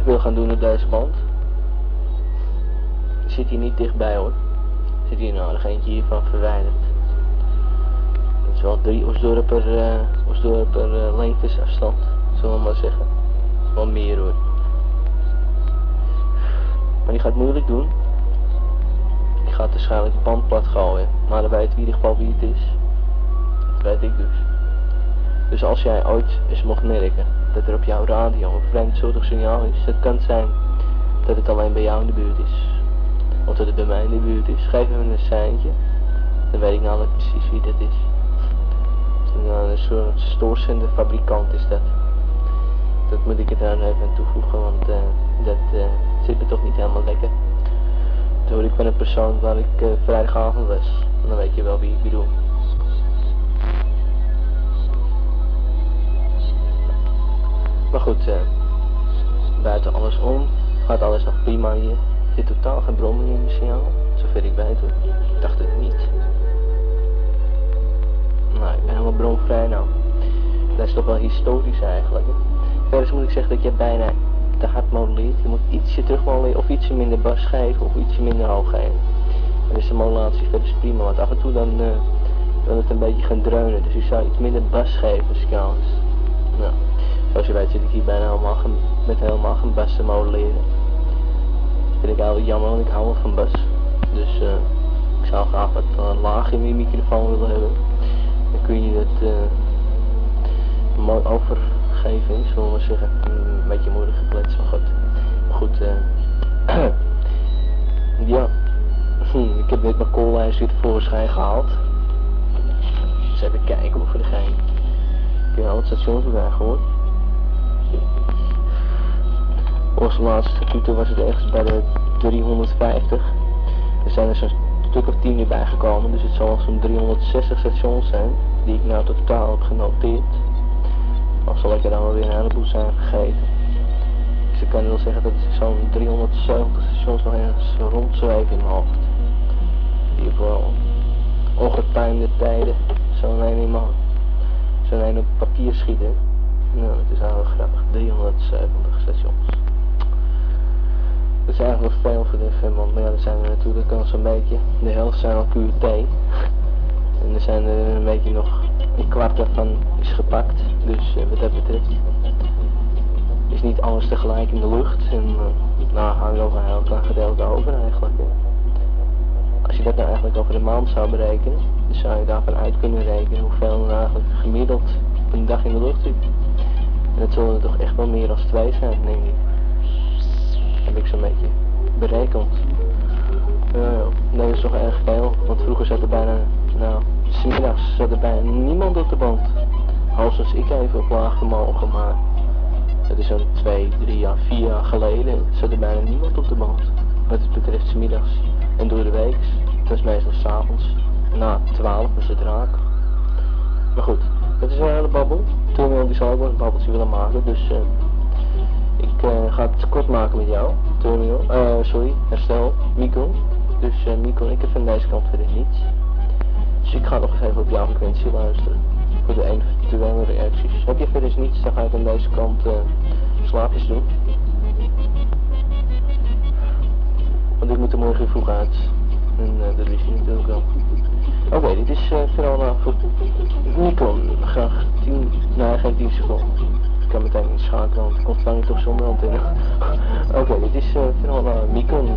ik wil gaan doen op deze band. Zit hier niet dichtbij hoor. Zit hier nou nog eentje hiervan verwijderd. Het is wel 3 Osdorper lengtesafstand, zullen we maar zeggen. Wel meer hoor. Maar die gaat moeilijk doen. Die gaat waarschijnlijk het band plat gooien. Maar dan weet in ieder geval wie het is. Dat weet ik dus. Dus als jij ooit eens mocht merken dat er op jouw radio een vreemdsoortig signaal is, het kan zijn dat het alleen bij jou in de buurt is. Of dat het bij mij in de buurt is. Geef me een seintje. Dan weet ik namelijk precies wie dat is. Een soort stoorzenderfabrikant is dat. Dat moet ik er dan even aan toevoegen, want dat zit me toch niet helemaal lekker. Dat hoor ik van een persoon waar ik vrijdagavond was. En dan weet je wel wie ik bedoel. Maar goed, buiten alles om gaat alles nog prima hier. Er zit totaal geen bromming in het signaal, zover ik weet hoor. Ik dacht het niet. Nou, ik ben helemaal bromvrij nou. Dat is toch wel historisch eigenlijk. Hè? Verder moet ik zeggen dat je bijna te hard modelleert. Je moet ietsje terug modelleren of ietsje minder bas geven of ietsje minder hoog geven. Dan is de modulatie verder prima, want af en toe dan wil het een beetje gaan dreunen. Dus ik zou iets minder bas geven als ik anders. Nou, zoals je weet zit ik hier bijna helemaal geen bas te modelleren. Dat vind ik eigenlijk jammer, want ik hou wel van bas. Dus ik zou graag wat laag in mijn microfoon willen hebben. Dan kun je het mooi overgeven, zullen we maar zeggen. Een beetje moeilijk geklets, maar goed. Maar goed, ja. Ik heb net mijn calllijst weer tevoorschijn gehaald. Dus even kijken of voor degene. Ik heb al het stations erbij gehoord. Onze laatste computer was het ergens bij de 350. Er zijn er zo'n stuk of 10 erbij gekomen, dus het zal zo'n 360 stations zijn die ik nou totaal heb genoteerd. Of zal ik er dan wel weer een heleboel zijn vergeten. Dus ik kan wel zeggen dat het zo'n 370 stations nog ergens rondzweven in mijn hoofd. Die voor ongetimede tijden zo'n een op papier schieten. Nou, het is eigenlijk grappig. 370 stations. Dat is eigenlijk wel veel voor de FM, maar ja, er zijn er natuurlijk al zo'n beetje, de helft zijn al QT. En er zijn er een beetje nog, een kwart daarvan is gepakt. Dus wat dat betreft is niet alles tegelijk in de lucht. En nou hou je nog een heel klein gedeelte over eigenlijk. Ja. Als je dat nou eigenlijk over de maand zou berekenen, dan zou je daarvan uit kunnen rekenen hoeveel er eigenlijk gemiddeld op een dag in de lucht zit. En dat zullen er toch echt wel meer dan 2 zijn, denk ik. Heb ik zo'n beetje berekend. Dat is toch erg veel, want vroeger zat er bijna, nou, 's middags zat er bijna niemand op de band. Hoogstens ik even op laag vermogen, maar dat is zo'n 2, 3 jaar, 4 jaar geleden zat er bijna niemand op de band. Wat het betreft 's middags en door de week. Dat is meestal 's avonds. Na 12 is het raak. Maar goed, dat is wel een hele babbel. Terminal die zal ook wel een babbeltje willen maken, dus ik ga het kort maken met jou. Terminal, herstel, Mikon. Dus Mikon, ik heb van deze kant verder niets. Dus ik ga nog eens even op jouw frequentie luisteren. Voor de eventuele reacties. Heb je verder niets, dan ga ik aan deze kant slaapjes doen. Want ik moet er morgen vroeg uit. En dat wist je natuurlijk al. Oké, dit is vooral voor Nikon. Graag 10, nee geen 10 seconden. Ik kan meteen inschakelen, want ik ontvang het toch zonder antenne. Oké, dit is vooral Nikon.